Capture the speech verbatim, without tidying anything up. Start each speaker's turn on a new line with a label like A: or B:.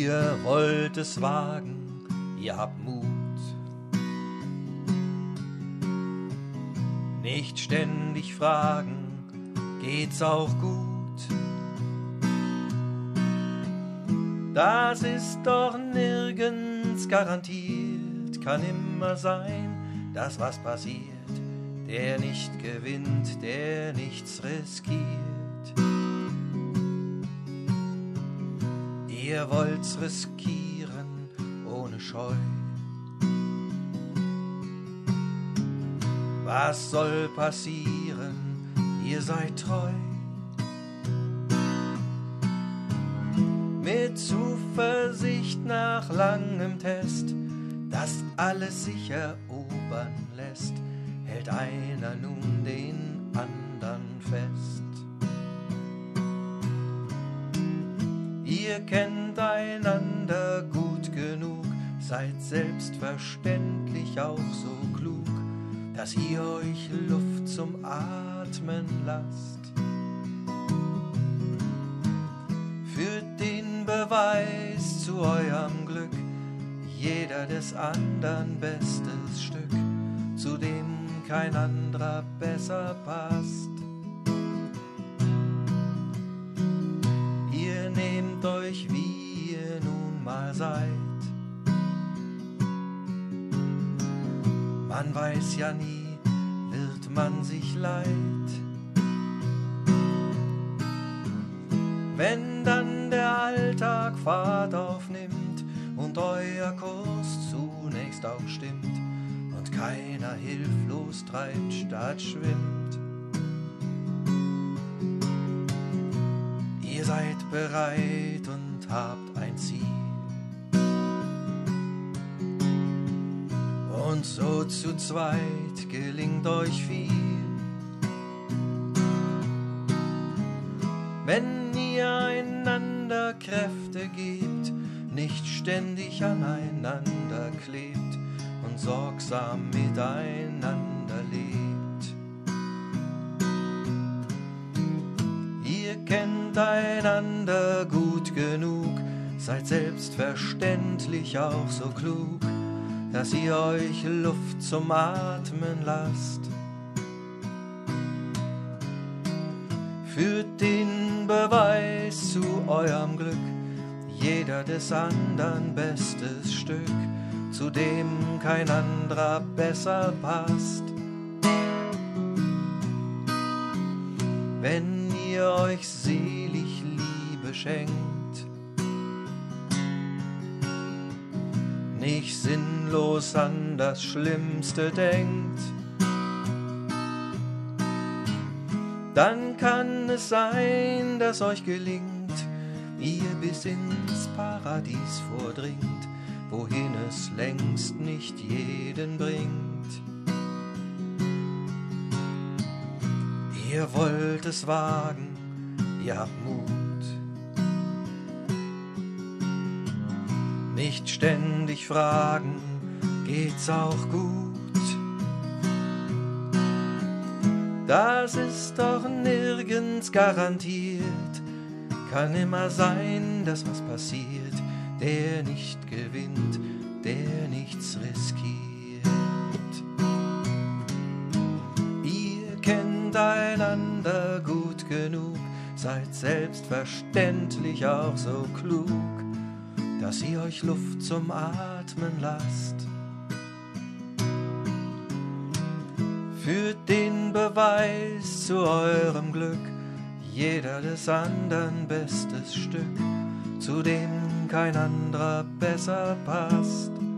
A: Ihr wollt es wagen, ihr habt Mut. Nicht ständig fragen, geht's auch gut? Das ist doch nirgends garantiert, kann immer sein, dass was passiert. Der nicht gewinnt, der nichts riskiert. Ihr wollt's riskieren ohne Scheu. Was soll passieren? Ihr seid treu. Mit Zuversicht nach langem Test, das alles sich erobern lässt, hält einer nun den anderen fest. Ihr kennt einander gut genug, seid selbstverständlich auch so klug, dass ihr euch Luft zum Atmen lasst. Führt den Beweis zu eurem Glück, jeder des andern bestes Stück, zu dem kein anderer besser passt. Ihr nehmt euch, wie ihr nun mal seid. Man weiß ja nie, wird man sich leid. Wenn dann der Alltag Fahrt aufnimmt und euer Kurs zunächst auch stimmt und keiner hilflos treibt statt schwimmt. Ihr seid bereit und habt ein Ziel. Und so zu zweit gelingt euch viel. Wenn ihr einander Kräfte gebt, nicht ständig aneinander klebt und sorgsam miteinander lebt. Ihr kennt einander gut genug, seid selbstverständlich auch so klug, dass ihr euch Luft zum Atmen lasst. Führt den Beweis zu eurem Glück, jeder des andern bestes Stück, zu dem kein anderer besser passt. Wenn ihr euch selig Liebe schenkt, nicht sinnlos an das Schlimmste denkt, dann kann es sein, dass euch gelingt, ihr bis ins Paradies vordringt, wohin es längst nicht jeden bringt. Ihr wollt es wagen, ihr habt Mut. Nicht ständig fragen, geht's auch gut? Das ist doch nirgends garantiert, kann immer sein, dass was passiert, der nicht gewinnt, der nichts riskiert. Ihr kennt einander gut genug, seid selbstverständlich auch so klug, dass ihr euch Luft zum Atmen lasst. Führt den Beweis zu eurem Glück, jeder des andern bestes Stück, zu dem kein anderer besser passt.